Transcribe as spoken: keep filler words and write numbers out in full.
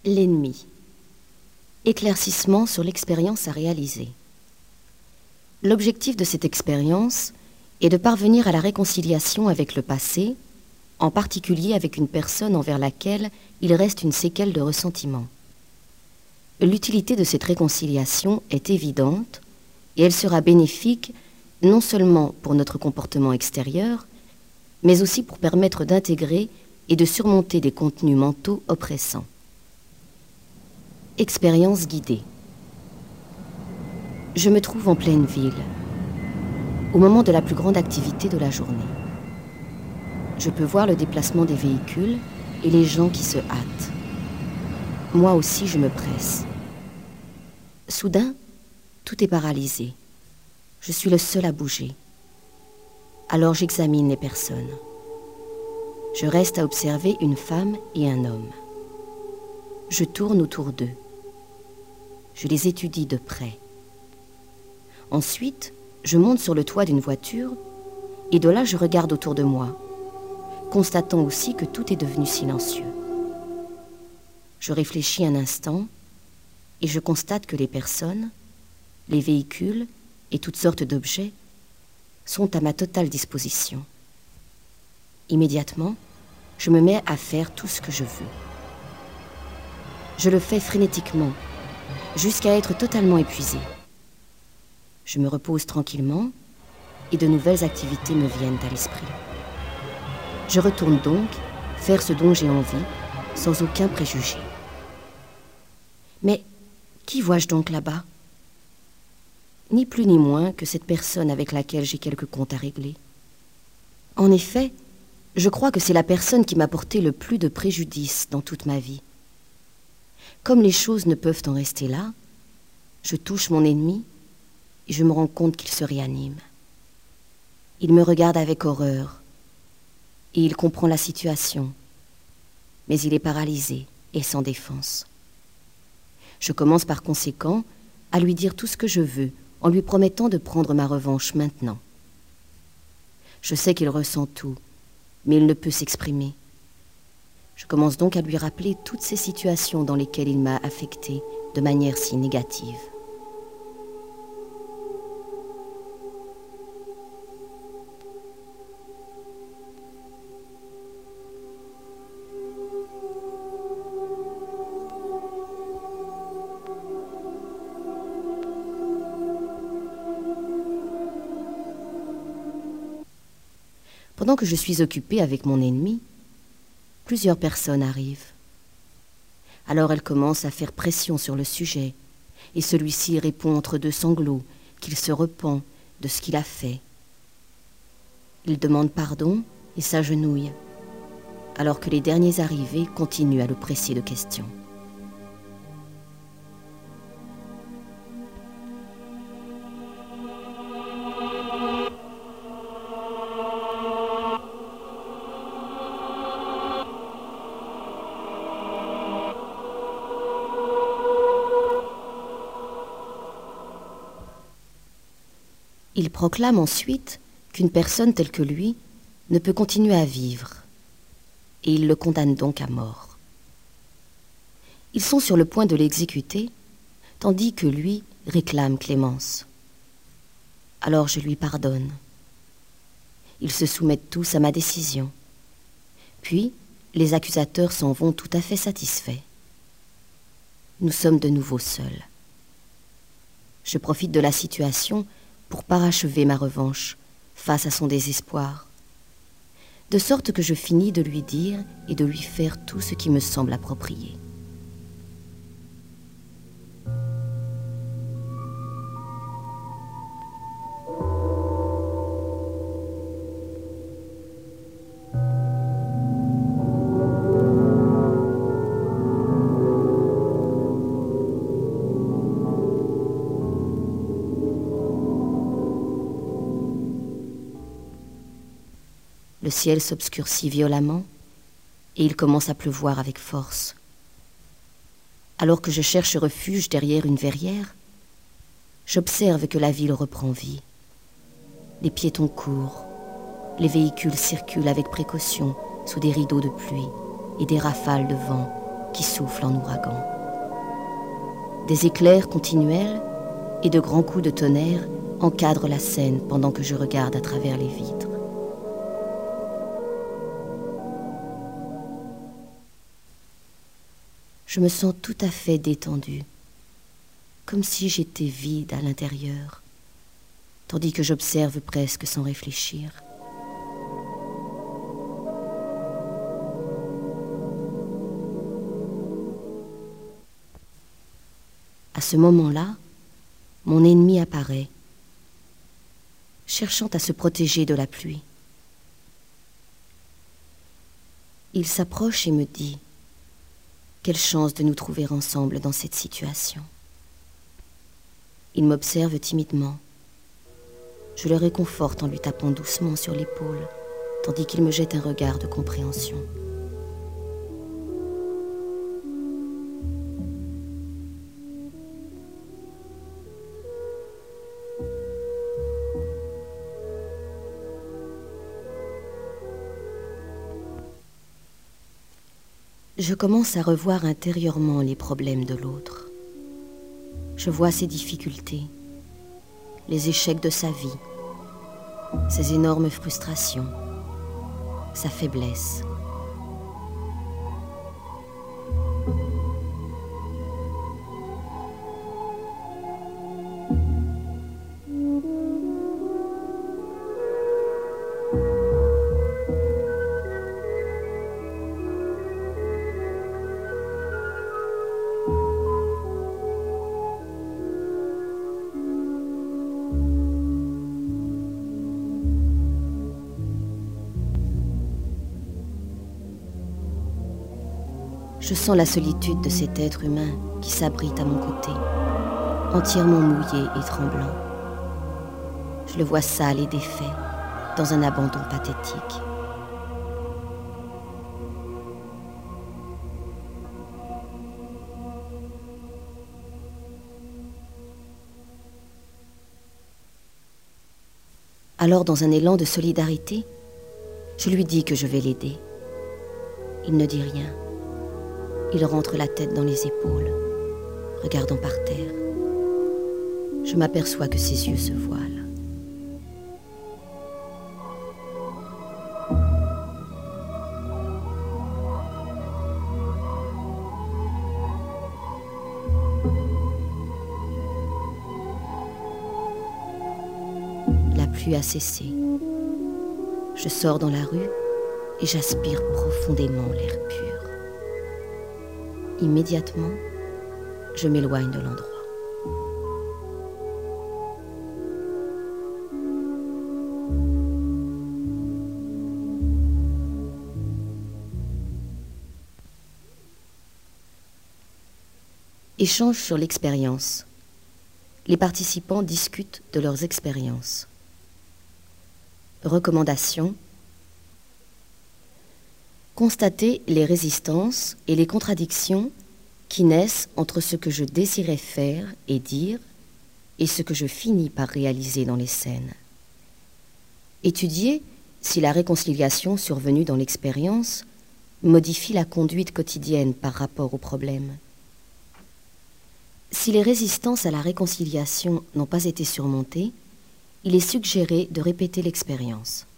L'ennemi. Éclaircissement sur l'expérience à réaliser. L'objectif de cette expérience est de parvenir à la réconciliation avec le passé, en particulier avec une personne envers laquelle il reste une séquelle de ressentiment. L'utilité de cette réconciliation est évidente et elle sera bénéfique non seulement pour notre comportement extérieur, mais aussi pour permettre d'intégrer et de surmonter des contenus mentaux oppressants. Expérience guidée. Je me trouve en pleine ville, au moment de la plus grande activité de la journée. Je peux voir le déplacement des véhicules et les gens qui se hâtent. Moi aussi, je me presse. Soudain, tout est paralysé. Je suis le seul à bouger. Alors j'examine les personnes. Je reste à observer une femme et un homme. Je tourne autour d'eux. Je les étudie de près. Ensuite, je monte sur le toit d'une voiture et de là je regarde autour de moi, constatant aussi que tout est devenu silencieux. Je réfléchis un instant et je constate que les personnes, les véhicules et toutes sortes d'objets sont à ma totale disposition. Immédiatement, je me mets à faire tout ce que je veux. Je le fais frénétiquement, jusqu'à être totalement épuisé. Je me repose tranquillement et de nouvelles activités me viennent à l'esprit. Je retourne donc faire ce dont j'ai envie, sans aucun préjugé. Mais qui vois-je donc là-bas ? Ni plus ni moins que cette personne avec laquelle j'ai quelques comptes à régler. En effet, je crois que c'est la personne qui m'a porté le plus de préjudice dans toute ma vie. Comme les choses ne peuvent en rester là, je touche mon ennemi et je me rends compte qu'il se réanime. Il me regarde avec horreur et il comprend la situation, mais il est paralysé et sans défense. Je commence par conséquent à lui dire tout ce que je veux en lui promettant de prendre ma revanche maintenant. Je sais qu'il ressent tout, mais il ne peut s'exprimer. Je commence donc à lui rappeler toutes ces situations dans lesquelles il m'a affectée de manière si négative. Pendant que je suis occupée avec mon ennemi, plusieurs personnes arrivent. Alors elle commence à faire pression sur le sujet, et celui-ci répond entre deux sanglots qu'il se repent de ce qu'il a fait. Il demande pardon et s'agenouille, alors que les derniers arrivés continuent à le presser de questions. Il proclame ensuite qu'une personne telle que lui ne peut continuer à vivre, et il le condamne donc à mort. Ils sont sur le point de l'exécuter, tandis que lui réclame clémence. Alors je lui pardonne. Ils se soumettent tous à ma décision. Puis, les accusateurs s'en vont tout à fait satisfaits. Nous sommes de nouveau seuls. Je profite de la situation pour parachever ma revanche face à son désespoir, de sorte que je finis de lui dire et de lui faire tout ce qui me semble approprié. Le ciel s'obscurcit violemment et il commence à pleuvoir avec force. Alors que je cherche refuge derrière une verrière, j'observe que la ville reprend vie. Les piétons courent, les véhicules circulent avec précaution sous des rideaux de pluie et des rafales de vent, qui souffle en ouragan. Des éclairs continuels et de grands coups de tonnerre encadrent la scène pendant que je regarde à travers les vitres. Je me sens tout à fait détendue, comme si j'étais vide à l'intérieur, tandis que j'observe presque sans réfléchir. À ce moment-là, mon ennemi apparaît, cherchant à se protéger de la pluie. Il s'approche et me dit « Quelle chance de nous trouver ensemble dans cette situation !» Il m'observe timidement. Je le réconforte en lui tapant doucement sur l'épaule, tandis qu'il me jette un regard de compréhension. Je commence à revoir intérieurement les problèmes de l'autre. Je vois ses difficultés, les échecs de sa vie, ses énormes frustrations, sa faiblesse. Je sens la solitude de cet être humain qui s'abrite à mon côté, entièrement mouillé et tremblant. Je le vois sale et défait, dans un abandon pathétique. Alors, dans un élan de solidarité, je lui dis que je vais l'aider. Il ne dit rien. Il rentre la tête dans les épaules, regardant par terre. Je m'aperçois que ses yeux se voilent. La pluie a cessé. Je sors dans la rue et j'aspire profondément l'air pur. Immédiatement, je m'éloigne de l'endroit. Échange sur l'expérience. Les participants discutent de leurs expériences. Recommandations. Constater les résistances et les contradictions qui naissent entre ce que je désirais faire et dire et ce que je finis par réaliser dans les scènes. Étudier si la réconciliation survenue dans l'expérience modifie la conduite quotidienne par rapport au problème. Si les résistances à la réconciliation n'ont pas été surmontées, il est suggéré de répéter l'expérience.